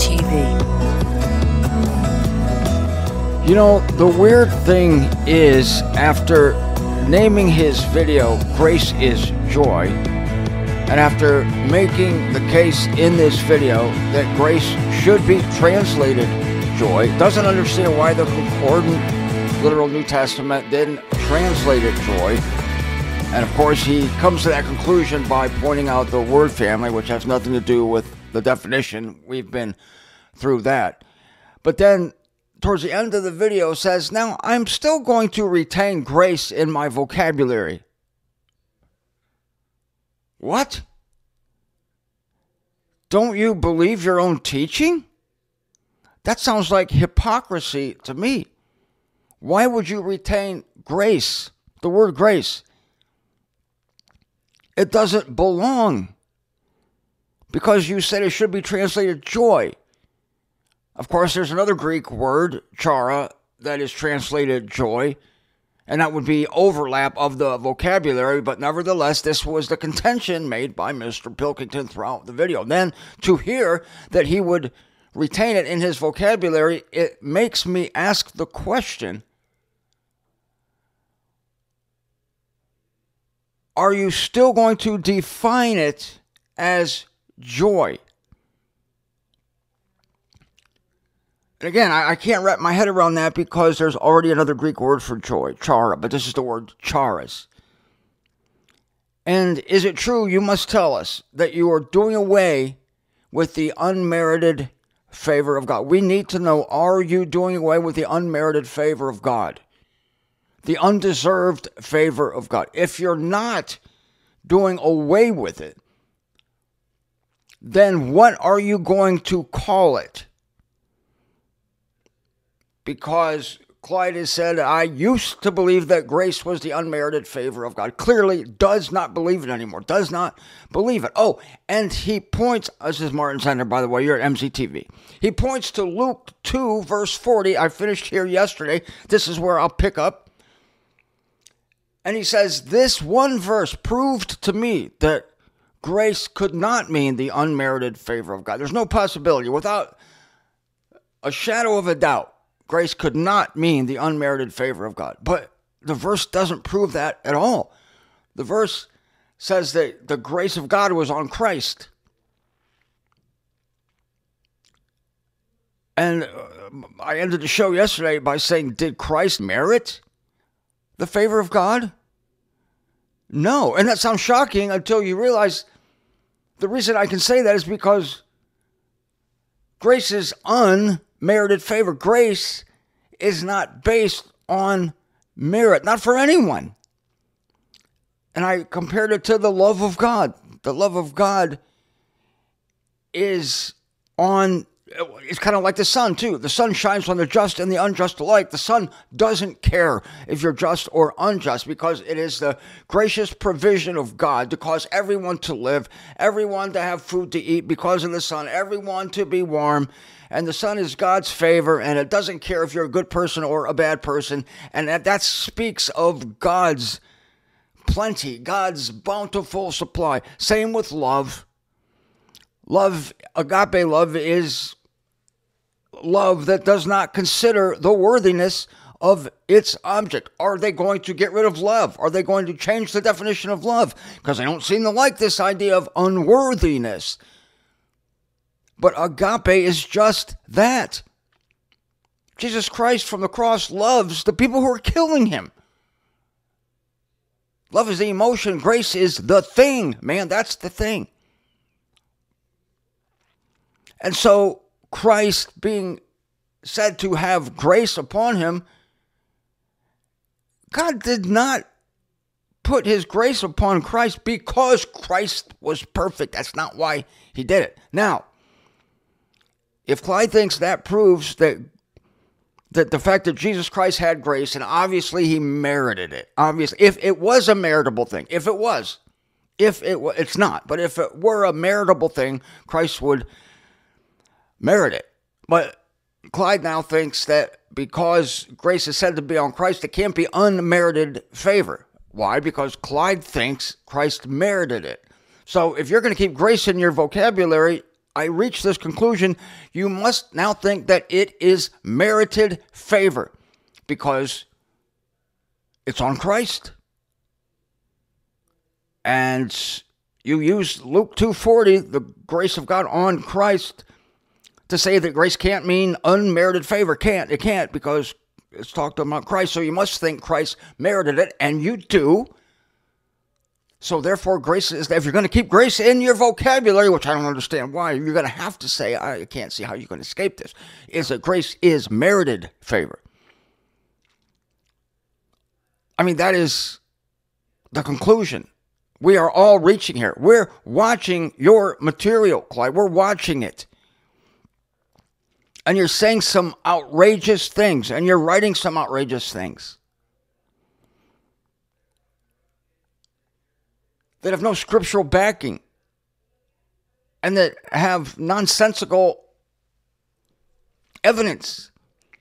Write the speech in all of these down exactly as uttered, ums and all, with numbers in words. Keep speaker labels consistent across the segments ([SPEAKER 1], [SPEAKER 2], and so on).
[SPEAKER 1] T V.
[SPEAKER 2] You know, the weird thing is, after naming his video Grace is Joy, and after making the case in this video that grace should be translated joy, doesn't understand why the concordant literal New Testament didn't translate it joy. And of course, he comes to that conclusion by pointing out the word family, which has nothing to do with the definition. We've been through that. But then, towards the end of the video, says, now, I'm still going to retain grace in my vocabulary. What? Don't you believe your own teaching? That sounds like hypocrisy to me. Why would you retain grace, the word grace? It doesn't belong, because you said it should be translated joy. Of course, there's another Greek word, chara, that is translated joy, and that would be overlap of the vocabulary, but nevertheless, this was the contention made by Mister Pilkington throughout the video. Then, to hear that he would retain it in his vocabulary, it makes me ask the question, are you still going to define it as joy? And again, I, I can't wrap my head around that because there's already another Greek word for joy, chara, but this is the word charis. And is it true, you must tell us, that you are doing away with the unmerited favor of God? We need to know, are you doing away with the unmerited favor of God? The undeserved favor of God. If you're not doing away with it, then what are you going to call it? Because Clyde has said, I used to believe that grace was the unmerited favor of God. Clearly does not believe it anymore. Does not believe it. Oh, and he points, this is Martin Sender, by the way, you're at M C T V. He points to Luke two, verse forty. I finished here yesterday. This is where I'll pick up. And he says, this one verse proved to me that grace could not mean the unmerited favor of God. There's no possibility. Without a shadow of a doubt, grace could not mean the unmerited favor of God. But the verse doesn't prove that at all. The verse says that the grace of God was on Christ. And I ended the show yesterday by saying, did Christ merit the favor of God? No. And that sounds shocking until you realize the reason I can say that is because grace is unmerited favor. Grace is not based on merit, not for anyone. And I compared it to the love of God. The love of God is on, it's kind of like the sun too. The sun shines on the just and the unjust alike. The sun doesn't care if you're just or unjust, because it is the gracious provision of God to cause everyone to live, everyone to have food to eat because of the sun, everyone to be warm. And the sun is God's favor, and it doesn't care if you're a good person or a bad person. And that, that speaks of God's plenty, God's bountiful supply. Same with love. Love, agape love, is love that does not consider the worthiness of its object. Are they going to get rid of love? Are they going to change the definition of love? Because I don't seem to like this idea of unworthiness. But agape is just that. Jesus Christ from the cross loves the people who are killing him. Love is the emotion. Grace is the thing. Man, that's the thing. And so Christ being said to have grace upon him, God did not put his grace upon Christ because Christ was perfect. That's not why he did it. Now, if Clyde thinks that proves that that the fact that Jesus Christ had grace, and obviously he merited it, obviously, if it was a meritable thing, if it was, if it was, it's not, but if it were a meritable thing, Christ would merit it. But Clyde now thinks that because grace is said to be on Christ, it can't be unmerited favor. Why? Because Clyde thinks Christ merited it. So if you're going to keep grace in your vocabulary, I reach this conclusion, you must now think that it is merited favor because it's on Christ. And you use Luke two forty, the grace of God on Christ, to say that grace can't mean unmerited favor. Can't. It can't, because it's talked about Christ. So you must think Christ merited it, and you do. So therefore, grace is, if you're going to keep grace in your vocabulary, which I don't understand why, you're going to have to say, I can't see how you can escape this, is that grace is merited favor. I mean, that is the conclusion. We are all reaching here. We're watching your material, Clyde. We're watching it. And you're saying some outrageous things, and you're writing some outrageous things that have no scriptural backing and that have nonsensical evidence.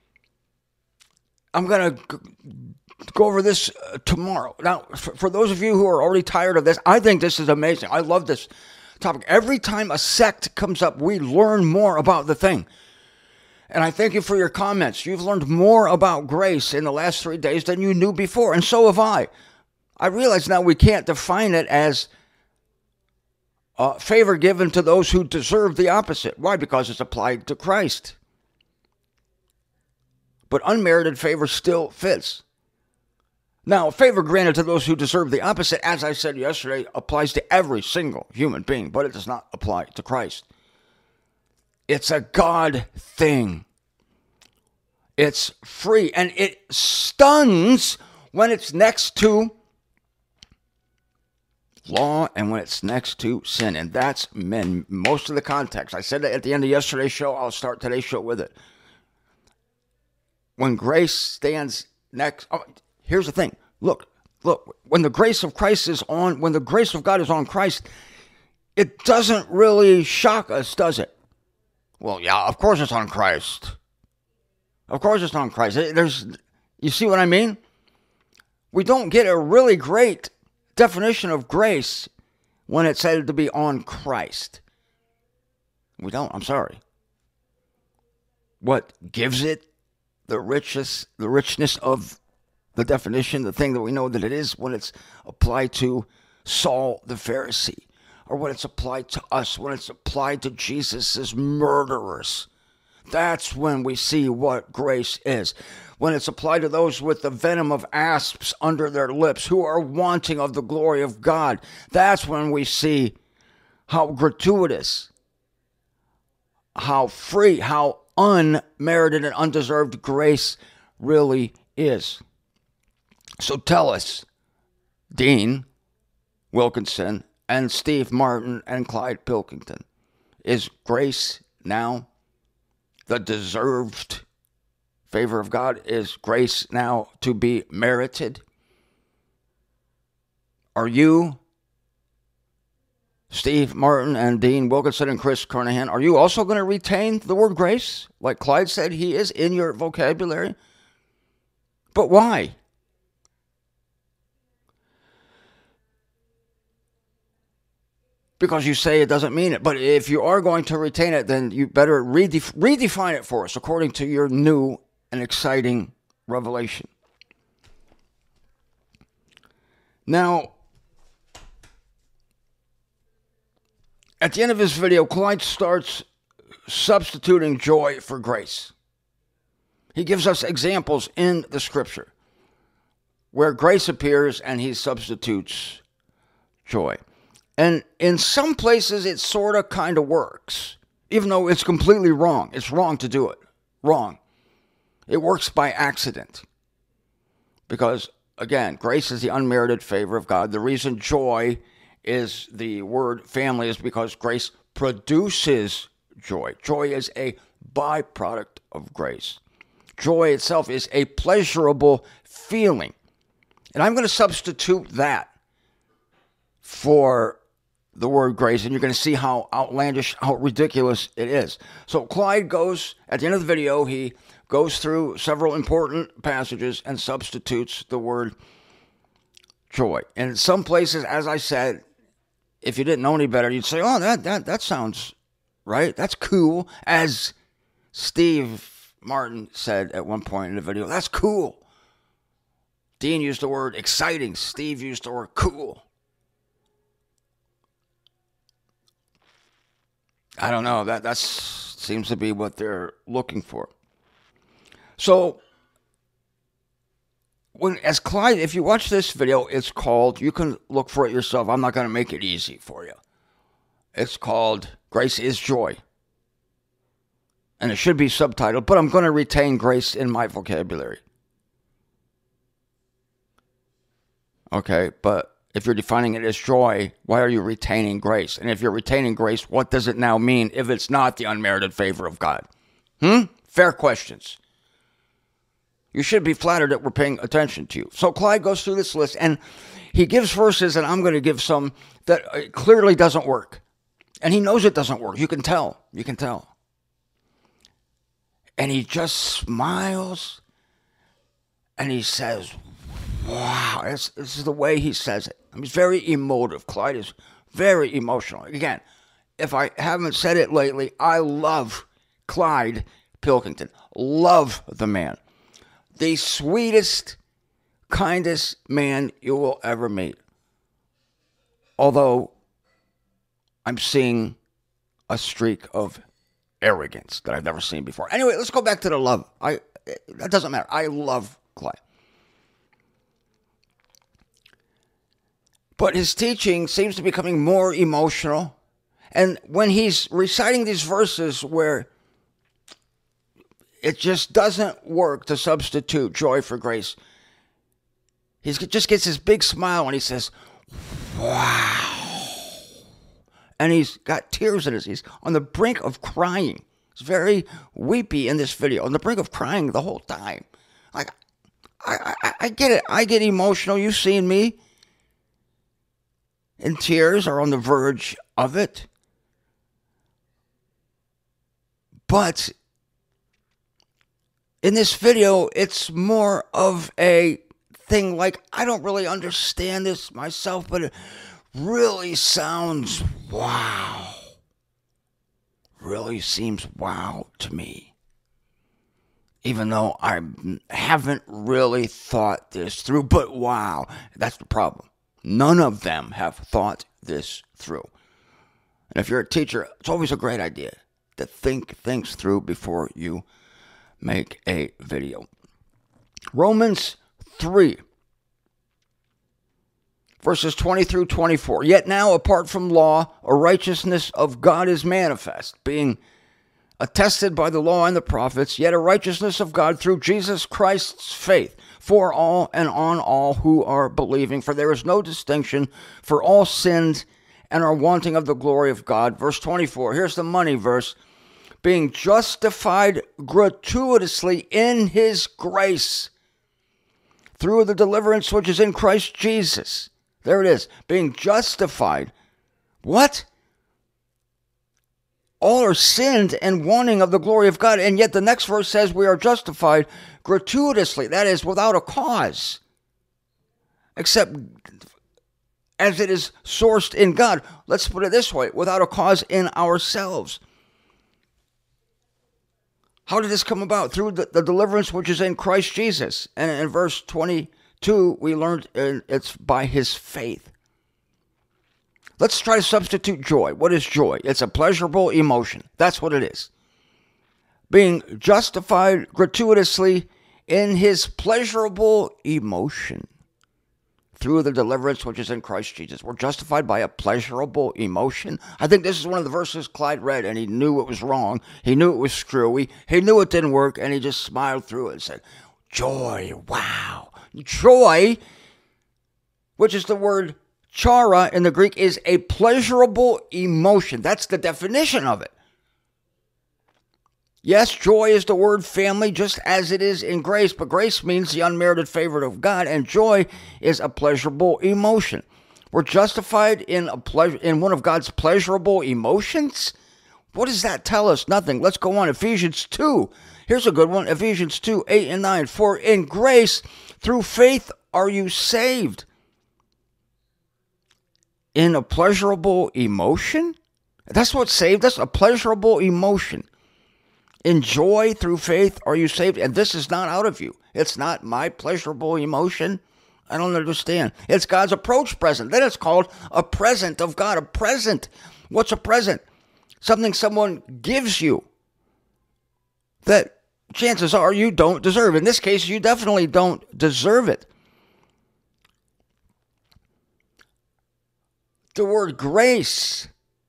[SPEAKER 2] I'm going to go over this uh, tomorrow. Now, for, for those of you who are already tired of this, I think this is amazing. I love this topic. Every time a sect comes up, we learn more about the thing. And I thank you for your comments. You've learned more about grace in the last three days than you knew before, and so have I. I realize now we can't define it as uh, favor given to those who deserve the opposite. Why? Because it's applied to Christ. But unmerited favor still fits. Now, favor granted to those who deserve the opposite, as I said yesterday, applies to every single human being, but it does not apply to Christ. It's a God thing. It's free, and it stuns when it's next to law and when it's next to sin. And that's men, most of the context. I said that at the end of yesterday's show. I'll start today's show with it. When grace stands next, oh, here's the thing. Look, look, when the grace of Christ is on, when the grace of God is on Christ, it doesn't really shock us, does it? Well, yeah, of course it's on Christ. Of course it's on Christ. There's, you see what I mean? We don't get a really great definition of grace when it's said to be on Christ. We don't, I'm sorry. What gives it the richest, the richness of the definition, the thing that we know that it is, when it's applied to Saul the Pharisee, or when it's applied to us, when it's applied to Jesus' murderers. That's when we see what grace is. When it's applied to those with the venom of asps under their lips who are wanting of the glory of God. That's when we see how gratuitous, how free, how unmerited and undeserved grace really is. So tell us, Dean Wilkinson and Steve Martin and Clyde Pilkington, is grace now the deserved favor of God? Is grace now to be merited? Are you, Steve Martin and Dean Wilkinson and Chris Carnahan, are you also going to retain the word grace? Like Clyde said, he is in your vocabulary. But why? Because you say it doesn't mean it. But if you are going to retain it, then you better redef- redefine it for us according to your new and exciting revelation. Now, at the end of this video, Clyde starts substituting joy for grace. He gives us examples in the scripture where grace appears and he substitutes joy. And in some places, it sort of kind of works, even though it's completely wrong. It's wrong to do it. Wrong. It works by accident. Because, again, grace is the unmerited favor of God. The reason joy is the word family is because grace produces joy. Joy is a byproduct of grace. Joy itself is a pleasurable feeling. And I'm going to substitute that for the word grace, and you're going to see how outlandish, how ridiculous it is. So Clyde goes, at the end of the video, he goes through several important passages and substitutes the word joy. And in some places, as I said, if you didn't know any better, you'd say, oh, that that that sounds right? That's cool. As Steve Martin said at one point in the video, that's cool. Dean used the word exciting. Steve used the word cool. I don't know. That that's, seems to be what they're looking for. So, when as Clyde, if you watch this video, it's called, you can look for it yourself. I'm not going to make it easy for you. It's called Grace is Joy. And it should be subtitled, but I'm going to retain grace in my vocabulary. Okay, but if you're defining it as joy, why are you retaining grace? And if you're retaining grace, what does it now mean if it's not the unmerited favor of God? Hmm? Fair questions. You should be flattered that we're paying attention to you. So Clyde goes through this list, and he gives verses, and I'm going to give some that clearly doesn't work. And he knows it doesn't work. You can tell. You can tell. And he just smiles, and he says, wow, this, this is the way he says it. I mean, he's very emotive. Clyde is very emotional. Again, if I haven't said it lately, I love Clyde Pilkington. Love the man. The sweetest, kindest man you will ever meet. Although I'm seeing a streak of arrogance that I've never seen before. Anyway, let's go back to the love. I that doesn't matter. I love Clyde. But his teaching seems to be becoming more emotional. And when he's reciting these verses where it just doesn't work to substitute joy for grace, he just gets this big smile and he says, wow. And he's got tears in his eyes. He's on the brink of crying. He's very weepy in this video. On the brink of crying the whole time. Like, I, I, I get it. I get emotional. You've seen me in tears or on the verge of it. But in this video, it's more of a thing like, I don't really understand this myself, but it really sounds wow. Really seems wow to me. Even though I haven't really thought this through, but wow, that's the problem. None of them have thought this through. And if you're a teacher, it's always a great idea to think things through before you make a video. Romans three, verses twenty through twenty-four. Yet now, apart from law, a righteousness of God is manifest, being attested by the law and the prophets, yet a righteousness of God through Jesus Christ's faith, for all and on all who are believing. For there is no distinction, for all sinned and are wanting of the glory of God. Verse twenty-four, here's the money verse. Being justified gratuitously in his grace through the deliverance which is in Christ Jesus. There it is. Being justified. What? All are sinned and wanting of the glory of God. And yet the next verse says we are justified gratuitously. That is, without a cause. Except as it is sourced in God. Let's put it this way. Without a cause in ourselves. How did this come about? Through the, the deliverance which is in Christ Jesus. And in verse twenty-two, we learned it's by his faith. Let's try to substitute joy. What is joy? It's a pleasurable emotion. That's what it is. Being justified gratuitously in his pleasurable emotion through the deliverance which is in Christ Jesus. We're justified by a pleasurable emotion. I think this is one of the verses Clyde read, and he knew it was wrong. He knew it was screwy. He knew it didn't work, and he just smiled through it and said, joy, wow. Joy, which is the word chara in the Greek, is a pleasurable emotion. That's the definition of it. Yes, joy is the word family, just as it is in grace, but grace means the unmerited favor of God, and joy is a pleasurable emotion. We're justified in a pleasure in one of God's pleasurable emotions? What does that tell us? Nothing. Let's go on. Ephesians two. Here's a good one. Ephesians two, eight and nine. For in grace, through faith, are you saved. In a pleasurable emotion? That's what saved us, a pleasurable emotion. In joy through faith are you saved, and this is not out of you. It's not my pleasurable emotion. I don't understand. It's God's approach present. Then it's called a present of God, a present. What's a present? Something someone gives you that chances are you don't deserve. In this case, you definitely don't deserve it. The word grace,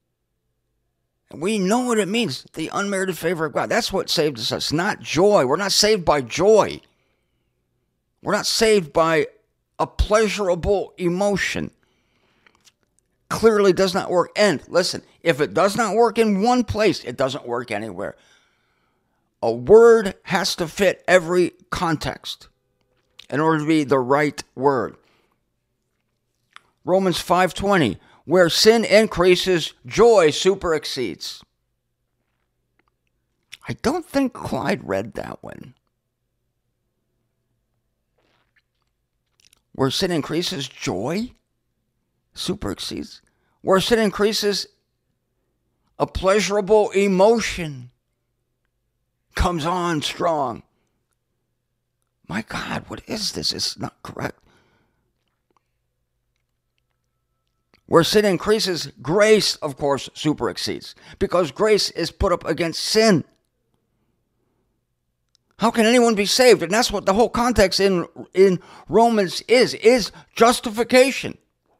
[SPEAKER 2] we know what it means, the unmerited favor of God. That's what saved us, not joy. We're not saved by joy. We're not saved by a pleasurable emotion. Clearly does not work. And listen, if it does not work in one place, it doesn't work anywhere. A word has to fit every context in order to be the right word. Romans five twenty, where sin increases, joy super exceeds. I don't think Clyde read that one. Where sin increases, joy super exceeds. Where sin increases, a pleasurable emotion comes on strong. My God, what is this? It's not correct. Where sin increases, grace, of course, super exceeds. Because grace is put up against sin. How can anyone be saved? And that's what the whole context in, in Romans is, is justification.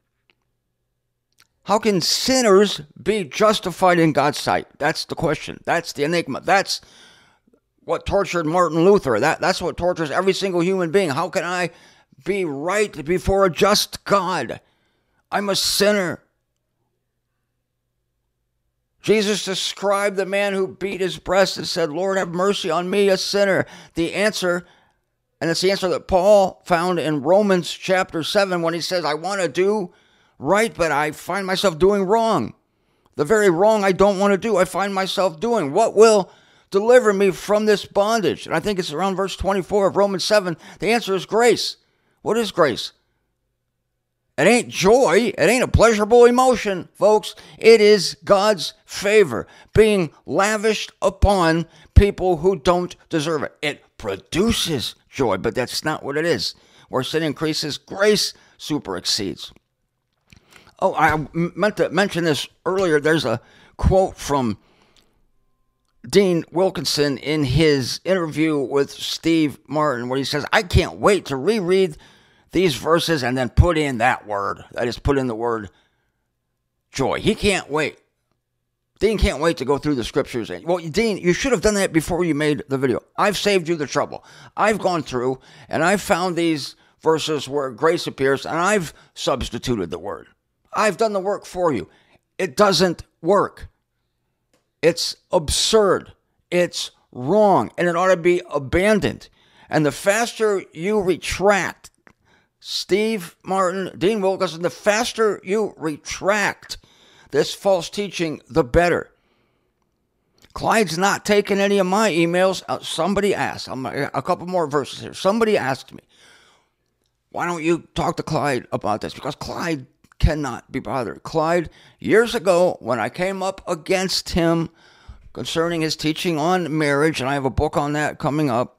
[SPEAKER 2] How can sinners be justified in God's sight? That's the question. That's the enigma. That's what tortured Martin Luther. That, that's what tortures every single human being. How can I be right before a just God? I'm a sinner. Jesus described the man who beat his breast and said, Lord, have mercy on me, a sinner. The answer, and it's the answer that Paul found in Romans chapter seven when he says, I want to do right, but I find myself doing wrong. The very wrong I don't want to do, I find myself doing. What will deliver me from this bondage? And I think it's around verse twenty-four of Romans seven. The answer is grace. What is grace? It ain't joy. It ain't a pleasurable emotion, folks. It is God's favor being lavished upon people who don't deserve it. It produces joy, but that's not what it is. Where sin increases, grace super exceeds. Oh, I meant to mention this earlier. There's a quote from Dean Wilkinson in his interview with Steve Martin where he says, I can't wait to reread these verses and then put in that word. I just put in the word joy. He can't wait. Dean can't wait to go through the scriptures. Well, Dean, you should have done that before you made the video. I've saved you the trouble. I've gone through and I've found these verses where grace appears and I've substituted the word. I've done the work for you. It doesn't work. It's absurd. It's wrong. And it ought to be abandoned. And the faster you retract, Steve Martin, Dean Wilkinson, the faster you retract this false teaching, the better. Clyde's not taking any of my emails. Uh, somebody asked, I'm, a couple more verses here. Somebody asked me, why don't you talk to Clyde about this? Because Clyde cannot be bothered. Clyde, years ago, when I came up against him concerning his teaching on marriage, and I have a book on that coming up,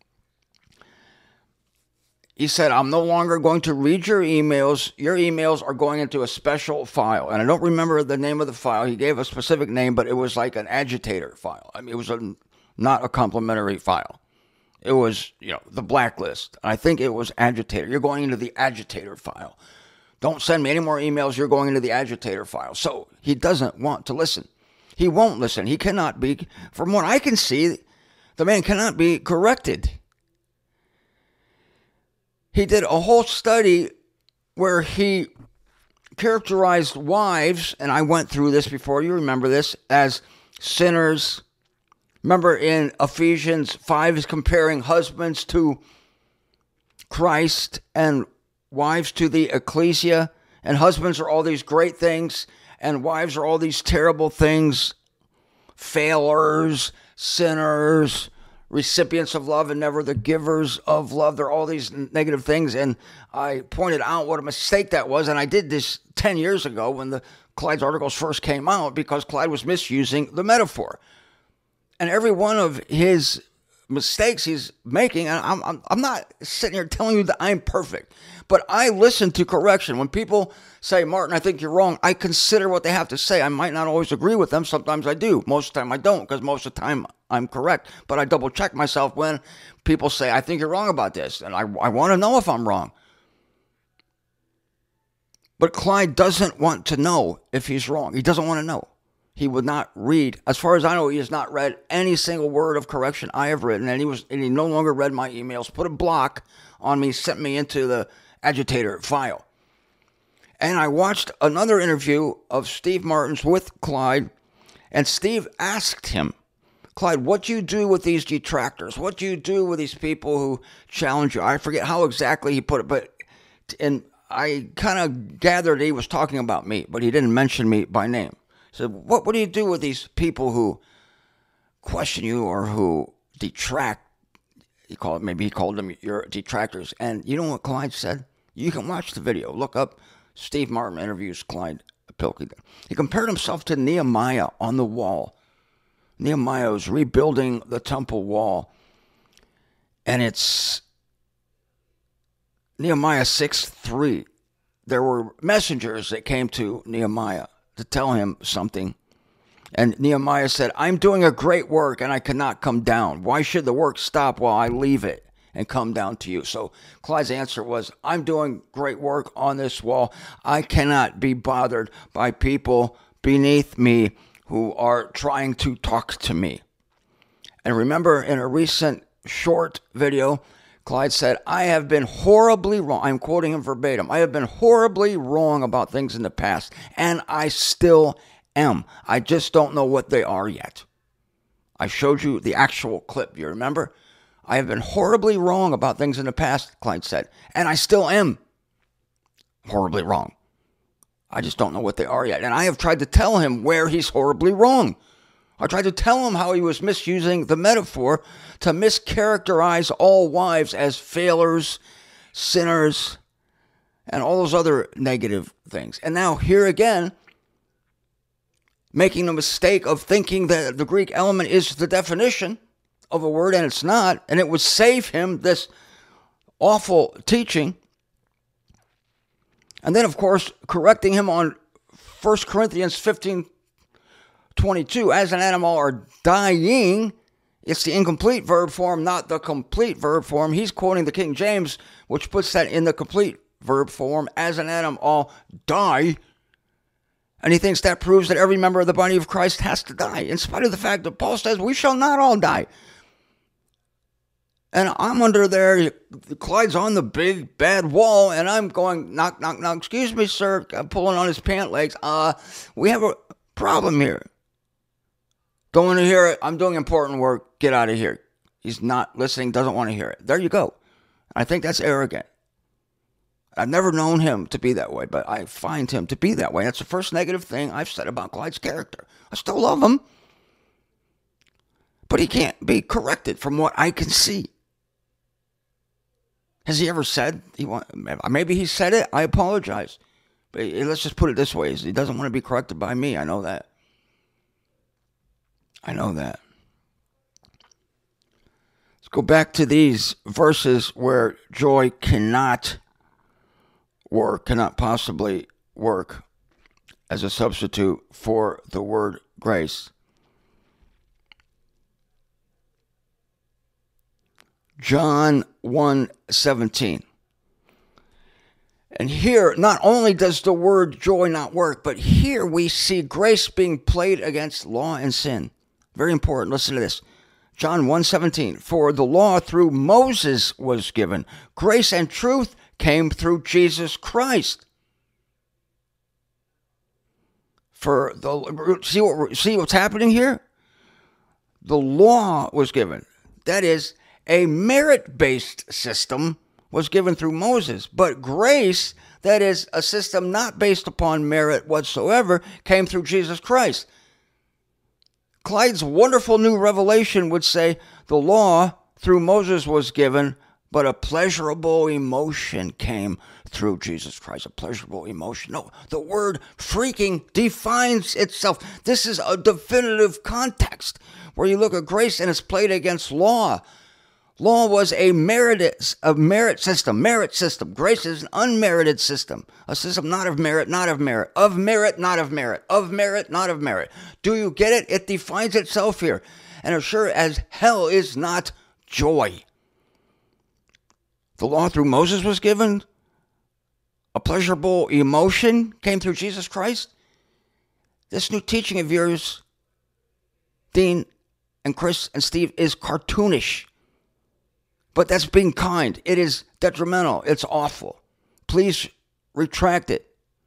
[SPEAKER 2] he said, I'm no longer going to read your emails. Your emails are going into a special file. And I don't remember the name of the file. He gave a specific name, but it was like an agitator file. I mean, it was a, not a complimentary file. It was, you know, the blacklist. I think it was agitator. You're going into the agitator file. Don't send me any more emails. You're going into the agitator file. So he doesn't want to listen. He won't listen. He cannot be, from what I can see, the man cannot be corrected. He did a whole study where he characterized wives, and I went through this before, you remember this, as sinners. Remember in Ephesians five is comparing husbands to Christ and wives to the ecclesia, and husbands are all these great things, and wives are all these terrible things, failures, sinners, recipients of love and never the givers of love. They're all these negative things. And I pointed out what a mistake that was. And I did this ten years ago when the Clyde's articles first came out because Clyde was misusing the metaphor. And every one of his mistakes he's making, and I'm, I'm, I'm not sitting here telling you that I'm perfect, but I listen to correction. When people say, Martin, I think you're wrong, I consider what they have to say. I might not always agree with them. Sometimes I do. Most of the time I don't, because most of the time I'm correct. But I double check myself when people say, I think you're wrong about this. And I, I want to know if I'm wrong. But Clyde doesn't want to know if he's wrong. He doesn't want to know. He would not read. As far as I know, he has not read any single word of correction I have written. And he was, and he no longer read my emails, put a block on me, sent me into the agitator file. And I watched another interview of Steve Martin's with Clyde, and Steve asked him, Clyde, what do you do with these detractors? What do you do with these people who challenge you? I forget how exactly he put it, but and I kind of gathered he was talking about me, but he didn't mention me by name. So what, what do you do with these people who question you or who detract? He called, maybe he called them your detractors. And you know what Clyde said? You can watch the video. Look up Steve Martin interviews Clyde Pilkington. He compared himself to Nehemiah on the wall. Nehemiah was rebuilding the temple wall. And it's Nehemiah six three. There were messengers that came to Nehemiah to tell him something. And Nehemiah said, I'm doing a great work and I cannot come down. Why should the work stop while I leave it and come down to you? So Clyde's answer was, I'm doing great work on this wall. I cannot be bothered by people beneath me who are trying to talk to me. And remember, in a recent short video, Clyde said, I have been horribly wrong. I'm quoting him verbatim. I have been horribly wrong about things in the past, and I still am. I just don't know what they are yet. I showed you the actual clip. You remember? I have been horribly wrong about things in the past, Clyde said, and I still am horribly wrong. I just don't know what they are yet. And I have tried to tell him where he's horribly wrong. I tried to tell him how he was misusing the metaphor to mischaracterize all wives as failures, sinners, and all those other negative things. And now here again, making the mistake of thinking that the Greek element is the definition of a word, and it's not, and it would save him this awful teaching. And then, of course, correcting him on First Corinthians fifteen twenty-two, as an animal are dying, it's the incomplete verb form, not the complete verb form. He's quoting the King James, which puts that in the complete verb form, as an animal all die. And he thinks that proves that every member of the body of Christ has to die, in spite of the fact that Paul says we shall not all die. And I'm under there, Clyde's on the big bad wall, and I'm going, knock, knock, knock, excuse me, sir, I'm pulling on his pant legs. Uh, we have a problem here. Don't want to hear it. I'm doing important work. Get out of here. He's not listening, doesn't want to hear it. There you go. I think that's arrogant. I've never known him to be that way, but I find him to be that way. That's the first negative thing I've said about Clyde's character. I still love him, but he can't be corrected from what I can see. Has he ever said, he want, maybe he said it, I apologize. But let's just put it this way, he doesn't want to be corrected by me, I know that. I know that. Let's go back to these verses where joy cannot work, cannot possibly work as a substitute for the word grace. John one seventeen. And here, not only does the word joy not work, but here we see grace being played against law and sin. Very important. Listen to this. John one seventeen. For the law through Moses was given. Grace and truth came through Jesus Christ. For the see what see what's happening here? The law was given. That is, a merit-based system was given through Moses, but grace, that is a system not based upon merit whatsoever, came through Jesus Christ. Clyde's wonderful new revelation would say the law through Moses was given, but a pleasurable emotion came through Jesus Christ. A pleasurable emotion. No, the word freaking defines itself. This is a definitive context where you look at grace and it's played against law. Law was a merit, a merit system, merit system. Grace is an unmerited system, a system not of merit, not of merit, of merit, not of merit, of merit, not of merit. Do you get it? It defines itself here. And as sure as hell is not joy. The law through Moses was given. A pleasurable emotion came through Jesus Christ. This new teaching of yours, Dean and Chris and Steve, is cartoonish. But that's being kind. It is detrimental. It's awful. Please retract it.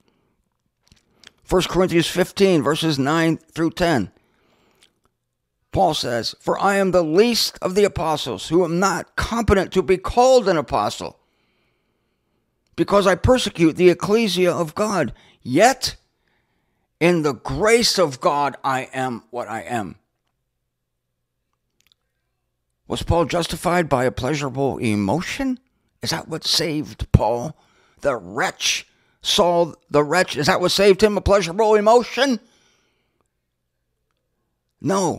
[SPEAKER 2] First Corinthians fifteen, verses nine through ten. Paul says, "For I am the least of the apostles, who am not competent to be called an apostle, because I persecute the ecclesia of God. Yet, in the grace of God, I am what I am." Was Paul justified by a pleasurable emotion? Is that what saved Paul? The wretch, Saul the wretch, is that what saved him? A pleasurable emotion? No.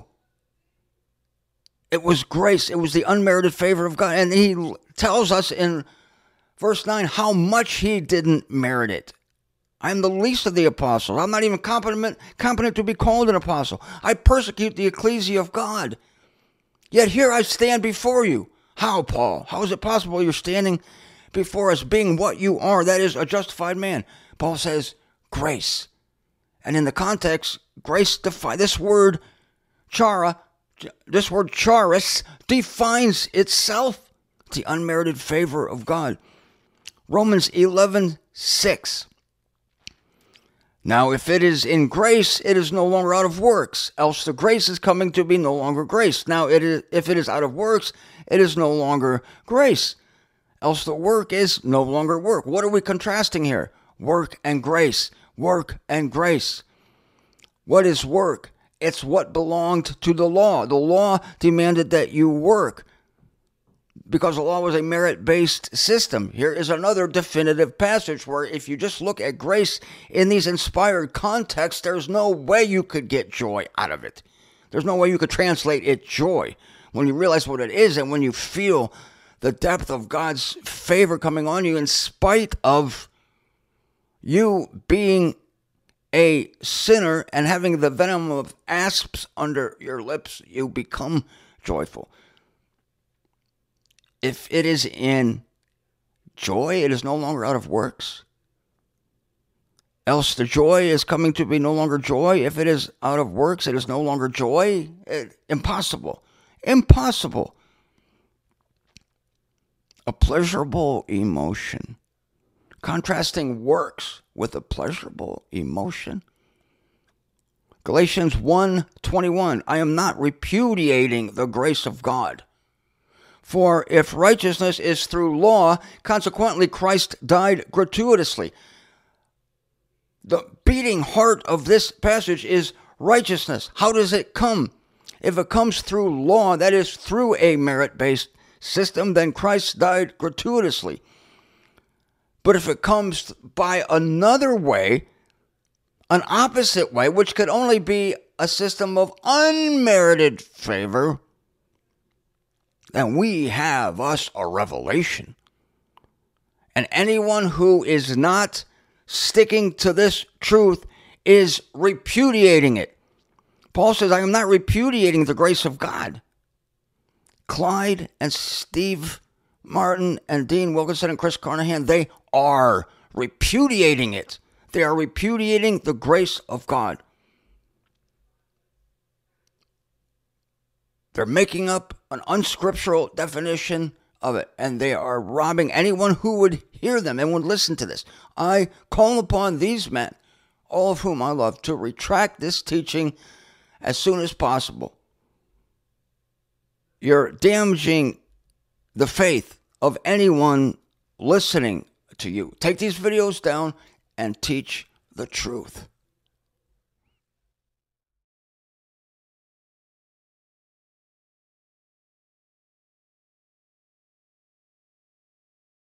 [SPEAKER 2] It was grace. It was the unmerited favor of God. And he tells us in verse nine how much he didn't merit it. I am the least of the apostles. I'm not even competent, competent to be called an apostle. I persecute the ecclesia of God. Yet here I stand before you. How, Paul? How is it possible you're standing before us being what you are? That is, a justified man. Paul says, grace. And in the context, grace defines, this word, chara, this word charis, defines itself, the unmerited favor of God. Romans eleven six. Now, if it is in grace, it is no longer out of works, else the grace is coming to be no longer grace. Now, it is, if it is out of works, it is no longer grace, else the work is no longer work. What are we contrasting here? Work and grace. Work and grace. What is work? It's what belonged to the law. The law demanded that you work, because the law was a merit-based system. Here is another definitive passage where if you just look at grace in these inspired contexts, there's no way you could get joy out of it. There's no way you could translate it joy when you realize what it is and when you feel the depth of God's favor coming on you in spite of you being a sinner and having the venom of asps under your lips. You become joyful. If it is in joy, it is no longer out of works. Else the joy is coming to be no longer joy. If it is out of works, it is no longer joy. It, impossible. Impossible. A pleasurable emotion. Contrasting works with a pleasurable emotion. Galatians one twenty-one. I am not repudiating the grace of God. For if righteousness is through law, consequently Christ died gratuitously. The beating heart of this passage is righteousness. How does it come? If it comes through law, that is through a merit-based system, then Christ died gratuitously. But if it comes by another way, an opposite way, which could only be a system of unmerited favor, then we have us a revelation. And anyone who is not sticking to this truth is repudiating it. Paul says, I am not repudiating the grace of God. Clyde and Steve Martin and Dean Wilkinson and Chris Carnahan, they are repudiating it. They are repudiating the grace of God. They're making up an unscriptural definition of it, and they are robbing anyone who would hear them and would listen to this. I call upon these men, all of whom I love, to retract this teaching as soon as possible. You're damaging the faith of anyone listening to you. Take these videos down and teach the truth.